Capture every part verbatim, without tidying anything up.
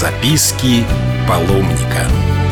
Записки паломника.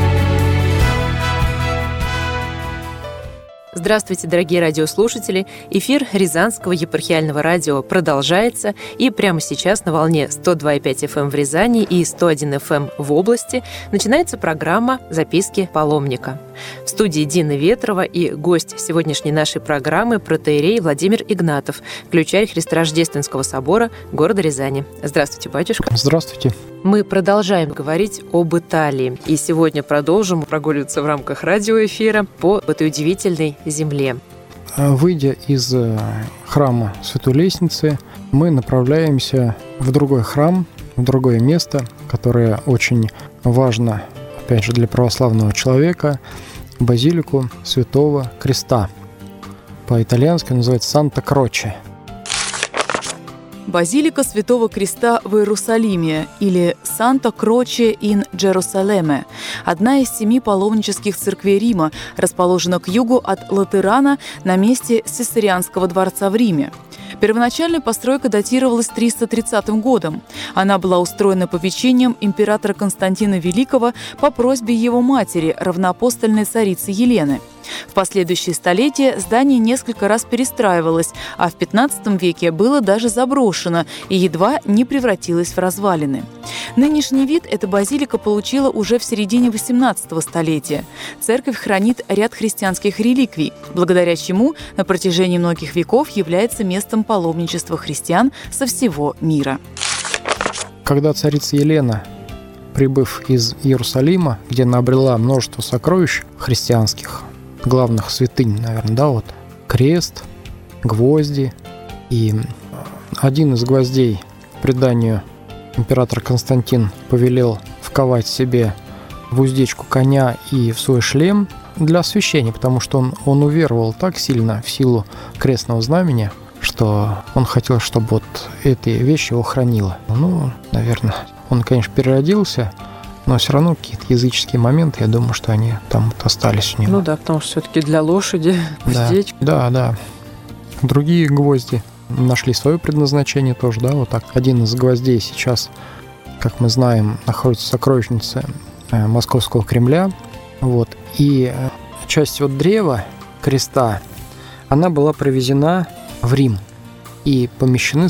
Здравствуйте, дорогие радиослушатели! Эфир Рязанского епархиального радио продолжается, и прямо сейчас на волне сто два и пять эф эм в Рязани и сто один эф эм в области начинается программа «Записки паломника». В студии Дина Ветрова и гость сегодняшней нашей программы протоиерей Владимир Игнатов, ключарь Христорождественского собора города Рязани. Здравствуйте, батюшка! Здравствуйте! Мы продолжаем говорить об Италии, и сегодня продолжим прогуливаться в рамках радиоэфира по этой удивительной земле. Выйдя из храма Святой Лестницы, мы направляемся в другой храм, в другое место, которое очень важно, опять же, для православного человека, базилику Святого Креста. По-итальянски называется Санта-Кроче. Базилика Святого Креста в Иерусалиме или Санта-Кроче ин Джерусалеме – одна из семи паломнических церквей Рима, расположена к югу от Латерана на месте Сесарианского дворца в Риме. Первоначальная постройка датировалась триста тридцатым годом. Она была устроена попечением императора Константина Великого по просьбе его матери, равноапостольной царицы Елены. В последующие столетия здание несколько раз перестраивалось, а в пятнадцатом веке было даже заброшено и едва не превратилось в развалины. Нынешний вид эта базилика получила уже в середине восемнадцатого столетия. Церковь хранит ряд христианских реликвий, благодаря чему на протяжении многих веков является местом паломничества христиан со всего мира. Когда царица Елена, прибыв из Иерусалима, где она обрела множество сокровищ христианских, главных святынь, наверное, да, вот крест, гвозди, и один из гвоздей, по преданию, император Константин повелел вковать себе в уздечку коня и в свой шлем для освящения, потому что он, он уверовал так сильно в силу крестного знамения, что он хотел, чтобы вот эта вещь его хранила. Ну, наверное, он, конечно, переродился, но все равно какие-то языческие моменты, я думаю, что они там вот остались у него. Ну да, потому что все-таки для лошади уздечка. Да, да, да. Другие гвозди нашли свое предназначение тоже, да, вот так. Один из гвоздей сейчас, как мы знаем, находится в сокровищнице Московского Кремля, вот. И часть вот древа креста, она была привезена в Рим и помещены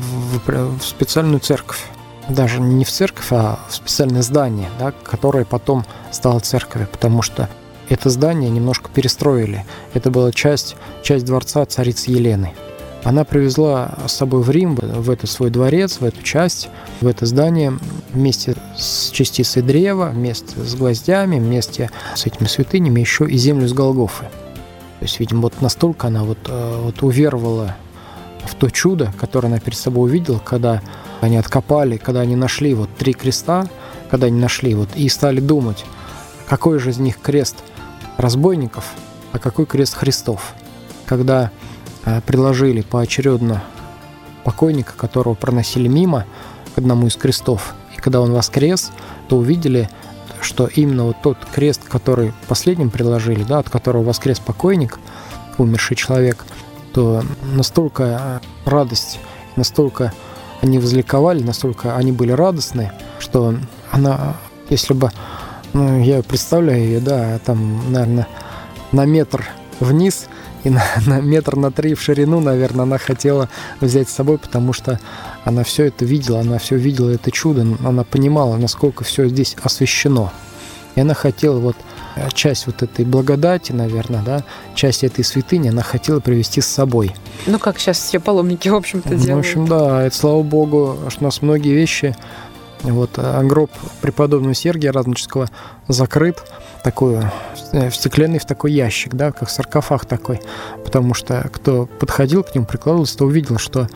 в специальную церковь. Даже не в церковь, а в специальное здание, да, которое потом стало церковью, потому что это здание немножко перестроили. Это была часть, часть дворца царицы Елены. Она привезла с собой в Рим, в этот свой дворец, в эту часть, в это здание вместе с частицей древа, вместе с гвоздями, вместе с этими святынями еще и землю с Голгофы. То есть, видимо, вот настолько она вот, вот уверовала в то чудо, которое она перед собой увидела, когда они откопали, когда они нашли вот три креста, когда они нашли вот и стали думать, какой же из них крест разбойников, а какой крест Христов. Когда э, приложили поочередно покойника, которого проносили мимо, к одному из крестов, и когда он воскрес, то увидели, что именно вот тот крест, который последним приложили, да, от которого воскрес покойник, умерший человек, то настолько радость, настолько они возликовали, настолько они были радостны, что она, если бы, ну, я представляю ее, да, там, наверное, на метр вниз и на, на метр на три в ширину, наверное, она хотела взять с собой, потому что она все это видела, она все видела, это чудо, она понимала, насколько все здесь освящено. И она хотела вот часть вот этой благодати, наверное, да, часть этой святыни она хотела привезти с собой. Ну, как сейчас все паломники, в общем-то, делают. Ну, в общем, да, это, слава Богу, что у нас многие вещи, вот, гроб преподобного Сергия Радонежского закрыт, такой, встекленный в такой ящик, да, как саркофаг такой, потому что кто подходил к нему, прикладывался, то увидел, что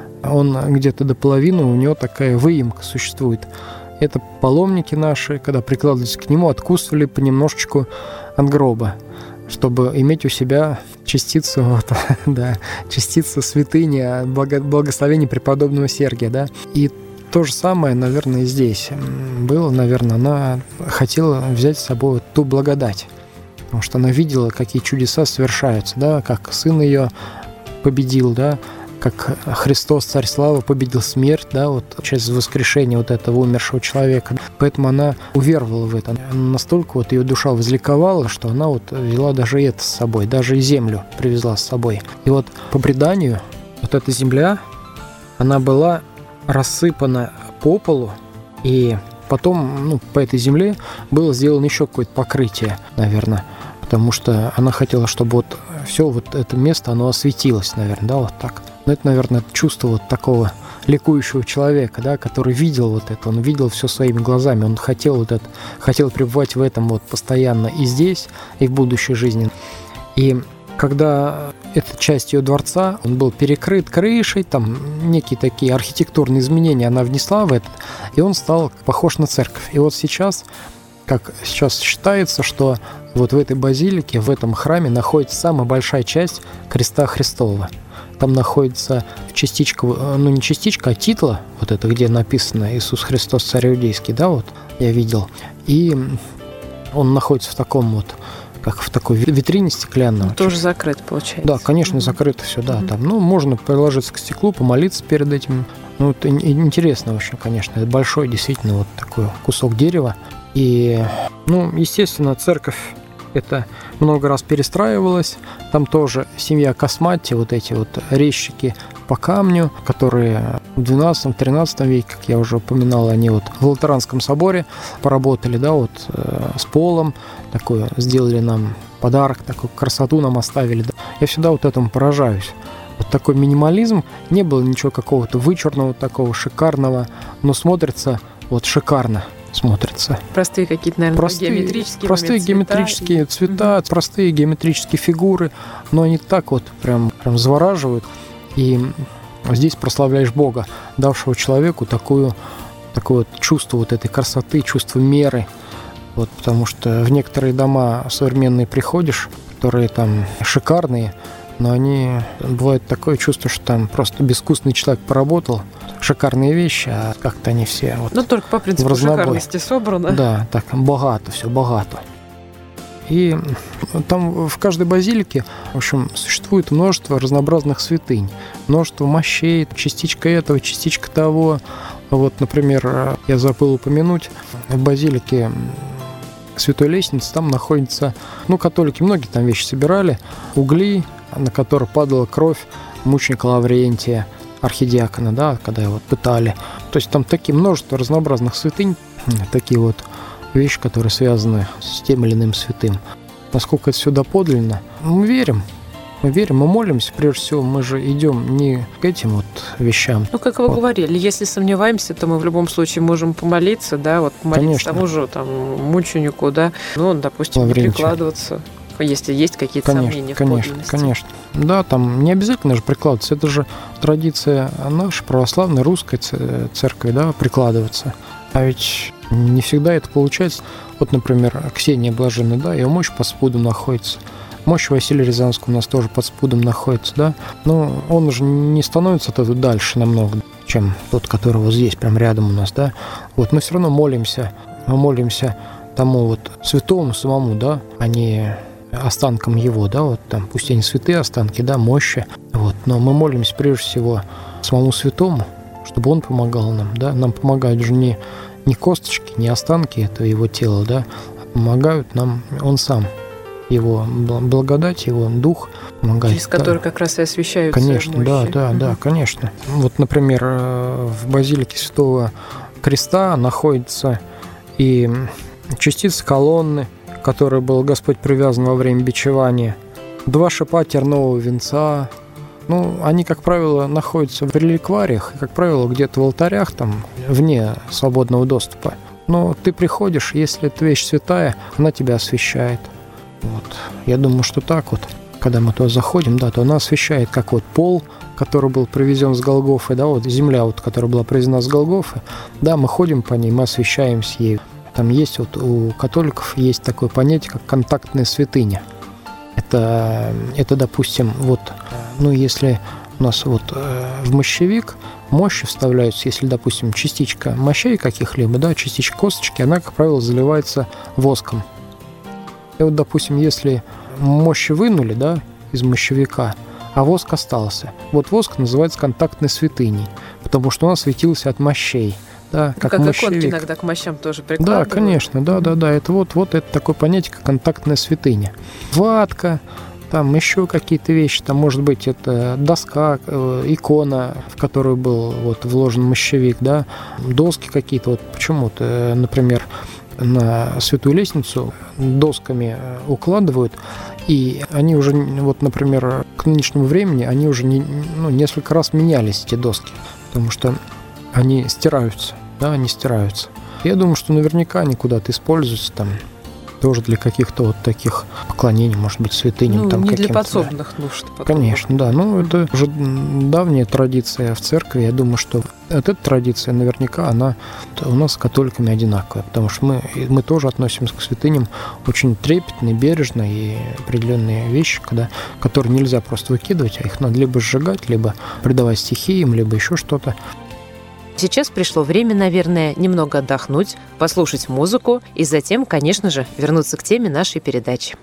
он где-то до половины, у него такая выемка существует. Это паломники наши, когда прикладывались к нему, откусывали понемножечку от гроба, чтобы иметь у себя частицу, вот, да, частицу святыни, благо, благословения преподобного Сергия, да. И то же самое, наверное, и здесь было, наверное, она хотела взять с собой ту благодать, потому что она видела, какие чудеса совершаются, да, как сын ее победил, да, как Христос, Царь Славы, победил смерть, да, вот через воскрешение вот этого умершего человека. Поэтому она уверовала в это. Настолько вот ее душа возликовала, что она вот взяла даже это с собой, даже и землю привезла с собой. И вот по преданию вот эта земля, она была рассыпана по полу, и потом, ну, по этой земле было сделано еще какое-то покрытие, наверное, потому что она хотела, чтобы вот все вот это место, оно осветилось, наверное, да, вот так. Но это, наверное, чувство вот такого ликующего человека, да, который видел вот это, он видел все своими глазами, он хотел вот это, хотел пребывать в этом вот постоянно и здесь, и в будущей жизни. И когда эта часть ее дворца, он был перекрыт крышей, там некие такие архитектурные изменения она внесла в это, и он стал похож на церковь. И вот сейчас, как сейчас считается, что вот в этой базилике, в этом храме находится самая большая часть креста Христова. Там находится частичка, ну не частичка, а титла, вот это, где написано «Иисус Христос, Царь Иудейский», да, вот я видел. И он находится в таком вот, как в такой витрине стеклянной. Тоже закрыт, получается. Да, конечно, mm-hmm. закрыто все, да. Mm-hmm. Там, ну, можно приложиться к стеклу, помолиться перед этим. Ну, это интересно очень, конечно. Это большой, действительно, вот такой кусок дерева. И, ну, естественно, церковь это много раз перестраивалась. Там тоже семья Космати, вот эти вот резчики по камню, которые в двенадцатом-тринадцатом веке, как я уже упоминал, они вот в Латеранском соборе поработали, да, вот э, с полом, такое сделали нам подарок, такую красоту нам оставили. Да. Я всегда вот этому поражаюсь. Вот такой минимализм, не было ничего какого-то вычурного, такого шикарного, но смотрится вот шикарно. смотрится. Простые какие-то, наверное, простые, геометрические Простые цвета геометрические и... цвета, угу. простые геометрические фигуры, но они так вот прям, прям завораживают. И здесь прославляешь Бога, давшего человеку такую, такое вот чувство вот этой красоты, чувство меры. Вот, потому что в некоторые дома современные приходишь, которые там шикарные, но они, бывает такое чувство, что там просто безвкусный человек поработал, шикарные вещи, а как-то они все вот ну, только по принципу шикарности собрано. Да, так, богато, все богато. И там в каждой базилике, в общем, существует множество разнообразных святынь, множество мощей, частичка этого, частичка того. Вот, например, я забыл упомянуть, в базилике Святой Лестницы там находится, ну, католики многие там вещи собирали, угли, на которые падала кровь мученика Лаврентия, архидиакона, да, когда его пытали. То есть там такие множество разнообразных святынь, такие вот вещи, которые связаны с тем или иным святым. Насколько это все доподлинно, мы верим. Мы верим, мы молимся, прежде всего, мы же идем не к этим вот вещам. Ну, как вы вот. говорили, если сомневаемся, то мы в любом случае можем помолиться, да, вот помолиться Конечно. тому же там мученику, да, ну, допустим, не прикладываться, если есть какие-то конечно, сомнения в конечно, подлинности. Конечно, да, там не обязательно же прикладываться, это же традиция наша, православной, русской церкви, да, прикладываться. А ведь не всегда это получается. Вот, например, Ксения Блаженная, да, ее мощь под спудом находится. Мощь Василия Рязанского у нас тоже под спудом находится, да. Но он же не становится от дальше намного, чем тот, который вот здесь, прям рядом у нас, да. Вот мы все равно молимся, мы молимся тому вот святому самому, да, а не останкам его, да, вот там, пусть они святые останки, да, мощи, вот. Но мы молимся прежде всего самому святому, чтобы он помогал нам, да. Нам помогают же не, не косточки, не останки этого его тела, да, а помогают нам он сам. Его благодать, его дух помогает. Через который да. как раз и освещаются Конечно, мощи. да, да, угу. да, конечно. Вот, например, в базилике Святого Креста находится и частица колонны, к которой был Господь привязан во время бичевания, два шипа тернового венца. Ну, они, как правило, находятся в реликвариях, как правило, где-то в алтарях, там, вне свободного доступа. Но ты приходишь, если эта вещь святая, она тебя освещает. Вот. Я думаю, что так вот, когда мы туда заходим, да, то она освещает, как вот пол, который был привезен с Голгофы, да, вот земля, вот, которая была привезена с Голгофы, да, мы ходим по ней, мы освещаемся ею. Там есть вот у католиков есть такое понятие, как контактная святыня. Это, это допустим, вот, ну, если у нас вот в мощевик мощи вставляются, если, допустим, частичка мощей каких-либо, да, частичка косточки, она, как правило, заливается воском. И вот, допустим, если мощи вынули, да, из мощевика, а воск остался. Вот воск называется контактной святыней, потому что он светился от мощей. Да, как, как мощевик. Иконки иногда к мощам тоже прикладывают. Да, конечно, да, да, да. Это вот, вот это такое понятие, как контактная святыня. Ватка, там еще какие-то вещи, там, может быть, это доска, э, икона, в которую был вот вложен мощевик, да, доски какие-то, вот почему-то, например, на Святую Лестницу досками укладывают, и они уже, вот, например, к нынешнему времени, они уже не, ну, несколько раз менялись, эти доски, потому что они стираются, да, они стираются. Я думаю, что наверняка они куда-то используются там, тоже для каких-то вот таких поклонений, может быть, святыням. Ну, там, не для каким-то, подсобных да. нужд. Потом. Конечно, да. Ну, это уже давняя традиция в церкви. Я думаю, что эта традиция наверняка, она у нас с католиками одинаковая, потому что мы, мы тоже относимся к святыням очень трепетно и бережно, и определенные вещи, когда, которые нельзя просто выкидывать, а их надо либо сжигать, либо придавать стихиям, либо еще что-то. Сейчас пришло время, наверное, немного отдохнуть, послушать музыку и затем, конечно же, вернуться к теме нашей передачи.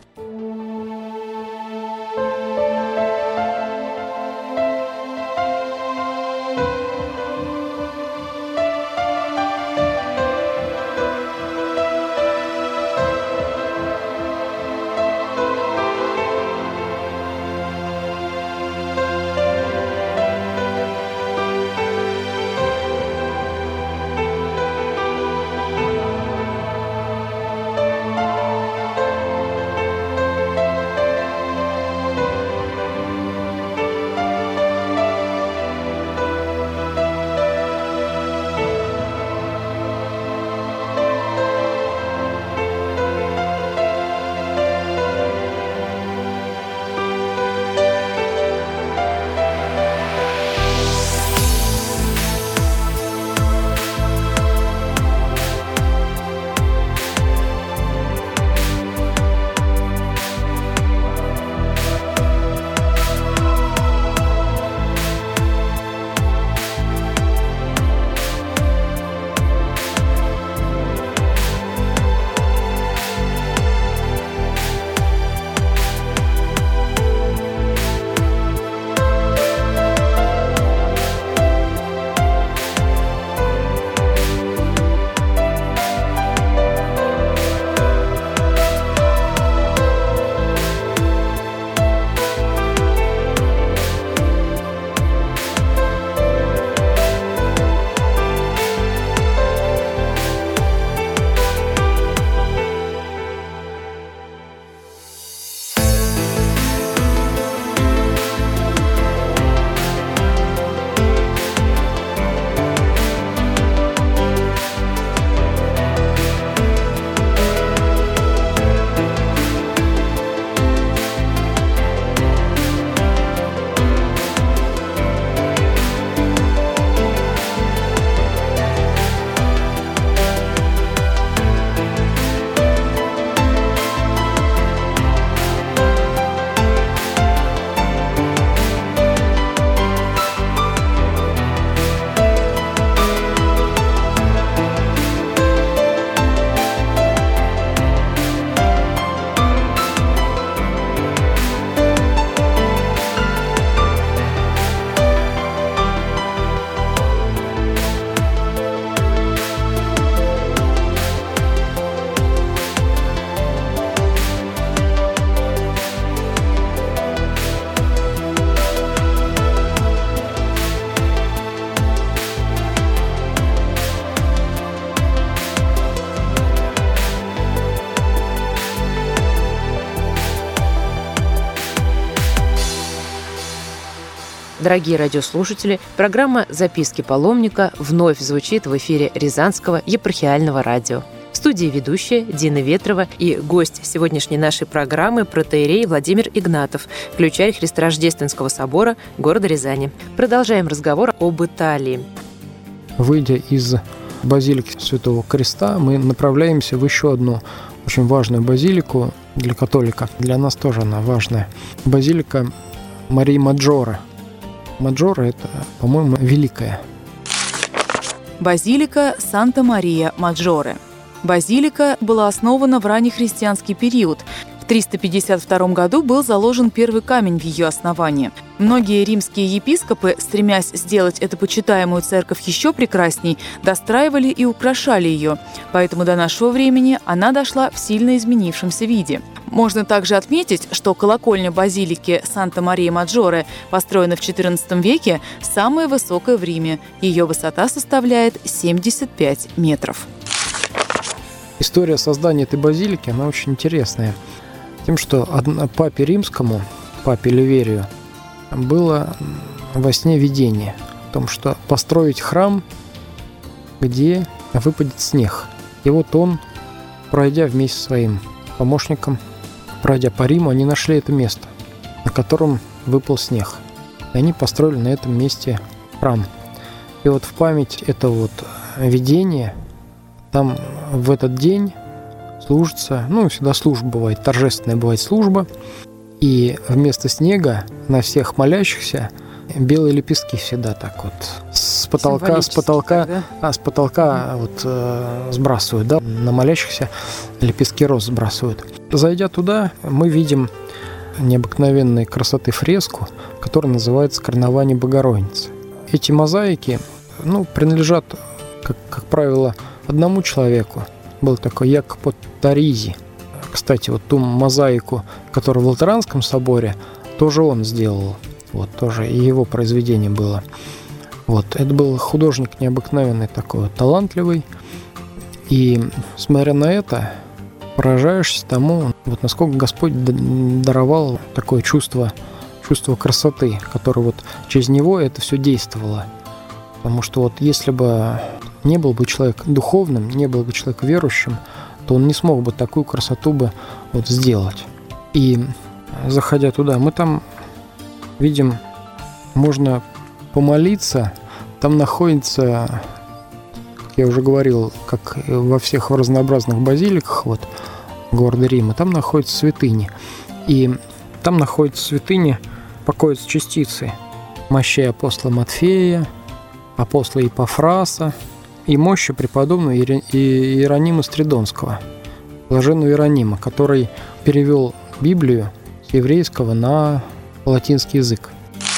Дорогие радиослушатели, программа «Записки паломника» вновь звучит в эфире Рязанского епархиального радио. В студии ведущая Дина Ветрова и гость сегодняшней нашей программы протоиерей Владимир Игнатов, ключарь Христорождественского собора города Рязани. Продолжаем разговор об Италии. Выйдя из базилики Святого Креста, мы направляемся в еще одну очень важную базилику для католика. Для нас тоже она важная. Базилика Марии Маджоре. Маджоре – это, по-моему, великая. Базилика Санта-Мария Маджоре. Базилика была основана в раннехристианский период, в триста пятьдесят втором году был заложен первый камень в ее основании. Многие римские епископы, стремясь сделать эту почитаемую церковь еще прекрасней, достраивали и украшали ее, поэтому до нашего времени она дошла в сильно изменившемся виде. Можно также отметить, что колокольня базилики Санта-Мария-Маджоре построена в четырнадцатом веке, самая высокая в Риме. Ее высота составляет семьдесят пять метров. История создания этой базилики, она очень интересная. Тем, что папе римскому, папе Ливерию, было во сне видение о том, что построить храм, где выпадет снег. И вот он, пройдя вместе со своим помощником, пройдя по Риму, они нашли это место, на котором выпал снег. И они построили на этом месте храм. И вот в память этого вот видения там в этот день служится, ну, всегда служба бывает, торжественная бывает служба, и вместо снега на всех молящихся белые лепестки всегда так вот с потолка, с потолка, так, да? а, с потолка вот э, сбрасывают, да, на молящихся лепестки роз сбрасывают. Зайдя туда, мы видим необыкновенной красоты фреску, которая называется «Коронование Богородицы». Эти мозаики, ну, принадлежат, как, как правило, одному человеку. Был такой Якопо Таризи. Кстати, вот ту мозаику, которая в Латеранском соборе, тоже он сделал. Вот, тоже и его произведение было. Вот, это был художник необыкновенный такой, талантливый. И, смотря на это, поражаешься тому, вот насколько Господь даровал такое чувство, чувство красоты, которое вот через него это все действовало. Потому что вот если бы не был бы человек духовным, не был бы человек верующим, то он не смог бы такую красоту бы вот сделать. И заходя туда, мы там видим, можно помолиться. Там находится, как я уже говорил, как во всех разнообразных базиликах вот, города Рима, там находятся святыни. И там находятся святыни, покоятся частицы мощей апостола Матфея, апостола Епафраса и мощи преподобного Иеронима Стридонского, блаженного Иеронима, который перевел Библию с еврейского на латинский язык.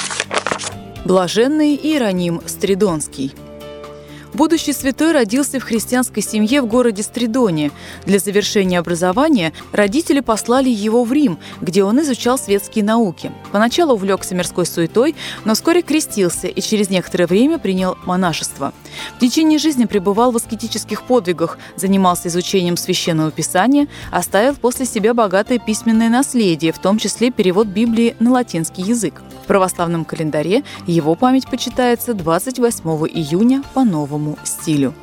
Блаженный Иероним Стридонский. Будущий святой родился в христианской семье в городе Стридоне. Для завершения образования родители послали его в Рим, где он изучал светские науки. Поначалу увлекся мирской суетой, но вскоре крестился и через некоторое время принял монашество. В течение жизни пребывал в аскетических подвигах, занимался изучением священного писания, оставил после себя богатое письменное наследие, в том числе перевод Библии на латинский язык. В православном календаре его память почитается двадцать восьмого июня по новому стилю.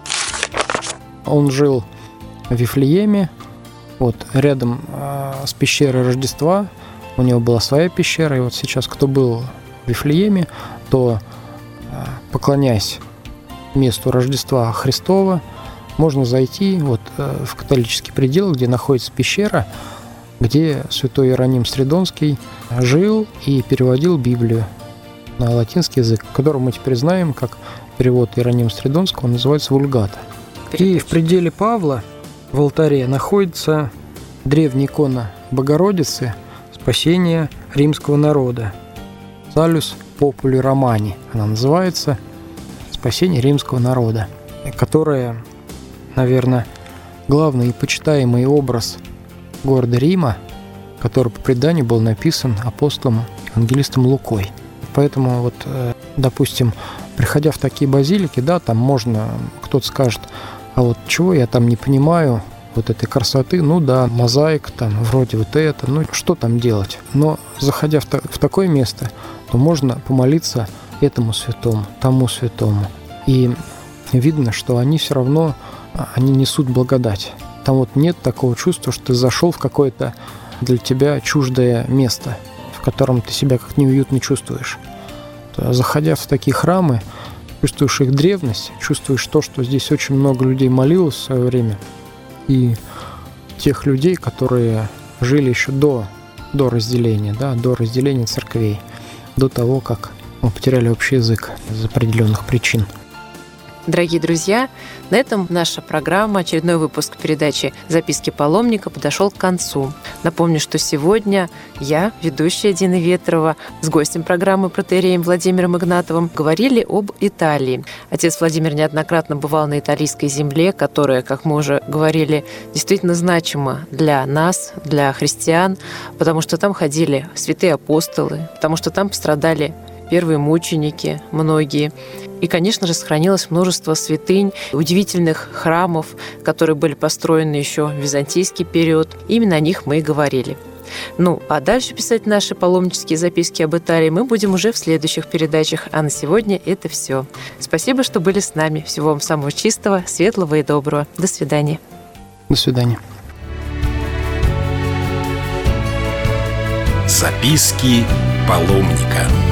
Он жил в Вифлееме, вот рядом э, с пещерой Рождества. У него была своя пещера, и вот сейчас, кто был в Вифлееме, то, э, поклоняясь месту Рождества Христова, можно зайти вот э, в католический предел, где находится пещера, где святой Иероним Стридонский жил и переводил Библию на латинский язык, который мы теперь знаем как перевод Иеронима Стридонского, называется «Вульгата». И в пределе Павла в алтаре находится древняя икона Богородицы спасения римского народа. «Salus Populi Romani» она называется, «Спасение римского народа», которая, наверное, главный и почитаемый образ города Рима, который по преданию был написан апостолом евангелистом Лукой. Поэтому вот, допустим, приходя в такие базилики, да, там можно, кто-то скажет, а вот чего я там не понимаю, вот этой красоты, ну да, мозаика там, вроде вот это, ну что там делать? Но заходя в, та- в такое место, то можно помолиться этому святому, тому святому. И видно, что они все равно, они несут благодать. Там вот нет такого чувства, что ты зашел в какое-то для тебя чуждое место, в котором ты себя как неуютно чувствуешь. Заходя в такие храмы, чувствуешь их древность, чувствуешь то, что здесь очень много людей молилось в свое время, и тех людей, которые жили еще до, до разделения, да, до разделения церквей, до того, как мы потеряли общий язык из определенных причин. Дорогие друзья, на этом наша программа, очередной выпуск передачи «Записки паломника» подошел к концу. Напомню, что сегодня я, ведущая Дина Ветрова, с гостем программы протоиереем Владимиром Игнатовым говорили об Италии. Отец Владимир неоднократно бывал на итальянской земле, которая, как мы уже говорили, действительно значима для нас, для христиан, потому что там ходили святые апостолы, потому что там пострадали первые мученики, многие. И, конечно же, сохранилось множество святынь, удивительных храмов, которые были построены еще в византийский период. Именно о них мы и говорили. Ну, а дальше писать наши паломнические записки об Италии мы будем уже в следующих передачах. А на сегодня это все. Спасибо, что были с нами. Всего вам самого чистого, светлого и доброго. До свидания. До свидания. Записки паломника.